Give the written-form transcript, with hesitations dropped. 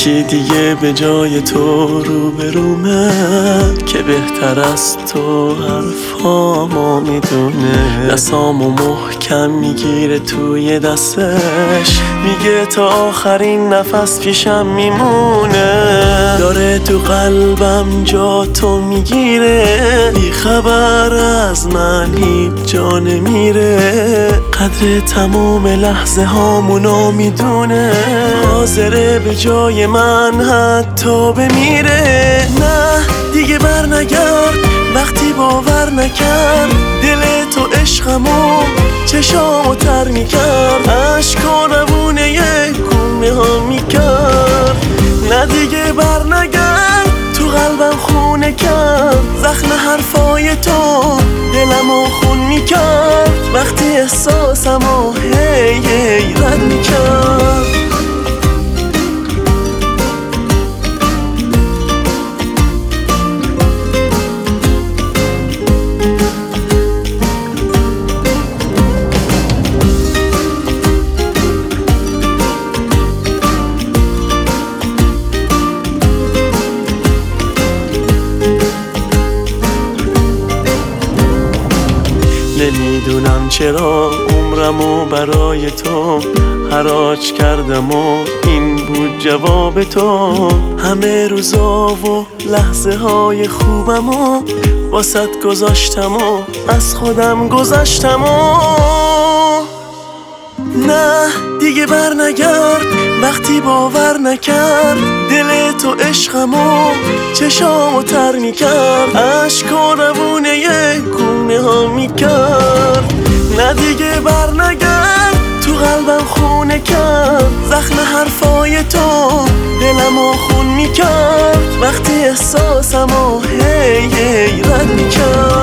یکی دیگه به جای تو روبرومه که بهتر از تو حرفامو میدونه. دستامو محکم میگیره توی دستش، میگه تا آخرین نفس پیشم میمونه. داره تو قلبم جا تو میگیره، بی خبر از من هیچ جا نمیره. قدر تموم لحظه هامونو میدونه، حاضره به جای من حتی بمیره. نه دیگه بر نگرد وقتی باور نکرد، دل تو عشقمو چشامو تر میکرد، عشقا روونه گونه ها میکرد. نه دیگه بر نگرد تو قلبم خونه کرد، زخم حرفای تو دلمو خون میکرد، وقتی احساسمو هی رد میکرد. نمیدونم چرا عمرمو برای تو حراج کردم و این بود جواب تو. همه روزا و لحظه های خوبمو واسط گذاشتم و از خودم گذشتم و نه دیگه بر نگرد وقتی باور نکرد، دل تو عشقمو چشامو تر میکرد، عشقا روونه گونه ها میکرد. نه دیگه بر نگرد تو قلبم خونه کرد، زخم حرفای تو دلمو خون میکرد، وقتی احساسمو هی رد میکرد.